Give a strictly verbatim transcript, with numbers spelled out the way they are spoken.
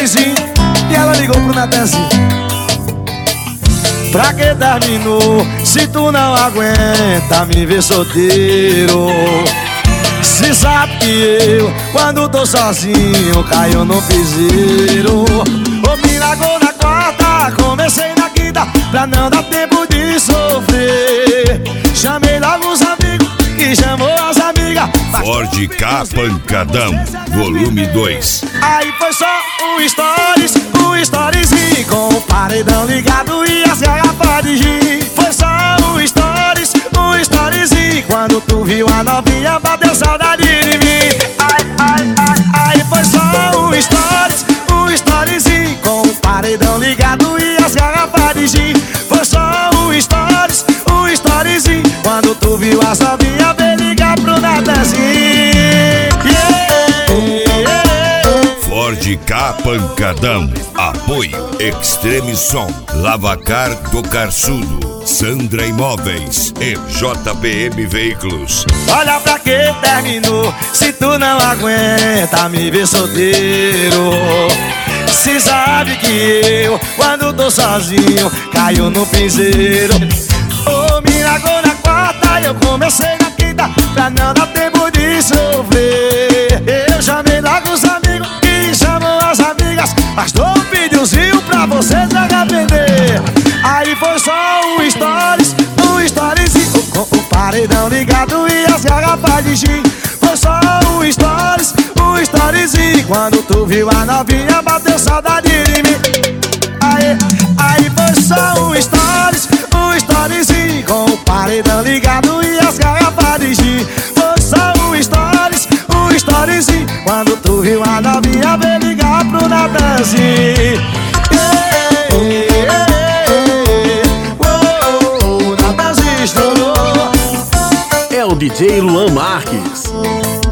storyzinho e ela ligou pro Natanzinho. Pra que terminou se tu não aguenta me ver solteiro? Se sabe que eu, quando tô sozinho, caio no piseiro. Ô, me largou na quarta, comecei na quinta, pra não dar tempo de sofrer. Chamei logo os amigos, que chamou as amigas. Ford K Pancadão, volume dois. Aí foi só um stories, um storyzinho, com o paredão ligado e as garrafas de gin. Foi só um stories, um storyzinho, quando tu viu a novinha, bateu saudade de mim. Ai, ai, ai, aí foi só um stories, um storyzinho, com o paredão ligado e as garrafas de gin. Foi só um stories, um storyzinho, quando tu viu as novinhas, veio ligar pro Natanzinho. Ford K Pancadão, apoio Extreme Som, Lavacar do Carçudo, Sandra Imóveis e J P M Veículos. Olha pra que terminou se tu não aguenta me ver solteiro. Se sabe que eu, quando tô sozinho, caio no piseiro. Ô, me largou na quarta, eu comecei na quinta, pra não dar tempo de sofrer. Eu chamei logo os amigos e chamou as amigas, mas dou um videozinho pra vocês arrepender. Aí foi só um stories, um storyzinho, com o paredão ligado e as garrafas de gin. Foi só um stories, um storyzinho, quando tu viu a novinha, bateu saudade de mim. Aí, aí foi só um stories, um storyzinho, com o paredão ligado e as garrafas de gin. Foi só um stories, um storyzinho, quando tu viu a novinha, veio ligar pro Natanzinho. É o D J Luan Marques.